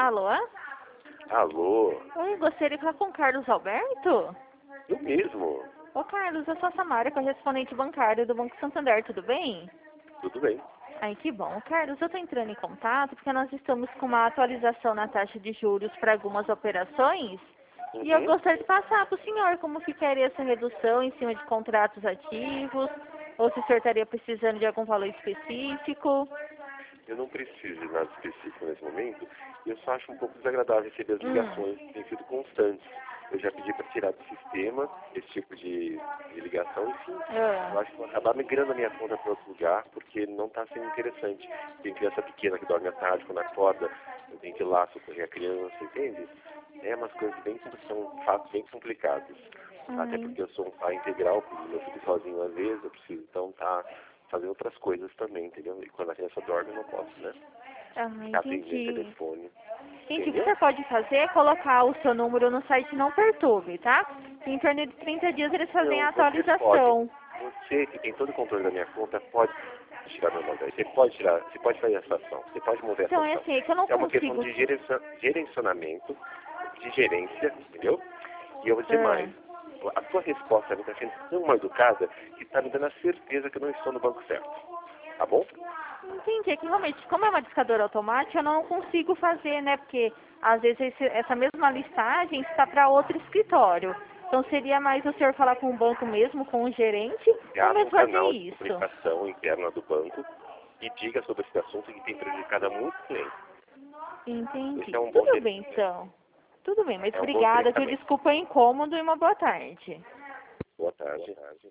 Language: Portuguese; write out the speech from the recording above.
Alô? Alô? Oi, gostaria de falar com o Carlos Alberto? Eu mesmo. Ô Carlos, eu sou a Samara, correspondente bancária do Banco Santander, tudo bem? Tudo bem. Ai, que bom. Carlos, eu estou entrando em contato porque nós estamos com uma atualização na taxa de juros para algumas operações e eu Uhum. gostaria de passar para o senhor como ficaria essa redução em cima de contratos ativos ou se o senhor estaria precisando de algum valor específico. Eu não preciso de nada específico nesse momento. E eu só acho um pouco desagradável receber as ligações que têm sido constantes. Eu já pedi para tirar do sistema esse tipo de ligação. Enfim, eu acho que vou acabar migrando a minha conta para outro lugar, porque não está sendo interessante. Tem criança pequena que dorme à tarde, quando acorda, eu tenho que ir lá socorrer a criança, entende? É umas coisas bem, são fatos bem complicados. Até porque eu sou um pai integral, porque meu filho sozinho às vezes, eu preciso então fazer outras coisas também, entendeu? E quando a criança dorme, eu não posso, né? Atender Entendi. telefone. Gente, o que Entendeu? você pode fazer é colocar o seu número no site Não Perturbe, tá? Em torno de 30 dias eles fazem a Não, você pode. atualização. Você que tem todo o controle da minha conta pode tirar meu nome. Você pode tirar, você pode fazer essa ação, você pode mover essa Então é ação. assim, é que eu não É uma questão consigo. de gerenciamento, de gerência, entendeu? E eu vou dizer Ah, mais. A sua resposta está sendo tão mal educada que está me dando a certeza que eu não estou no banco certo. Tá bom? entendi, é que realmente, como é uma discadora automática, eu não consigo fazer, né? Porque às vezes essa mesma listagem está para outro escritório. Então seria mais o senhor falar com o banco mesmo, com o gerente, Você ou abre um mesmo fazer canal de isso. comunicação interna do banco e diga sobre esse assunto que tem prejudicado a muitos clientes. Esse Entendi. é um bom Tudo bem, gerenciamento. então. Tudo bem, mas É um bom obrigada, viu? gerenciamento. Desculpa o incômodo e uma boa tarde. Boa tarde.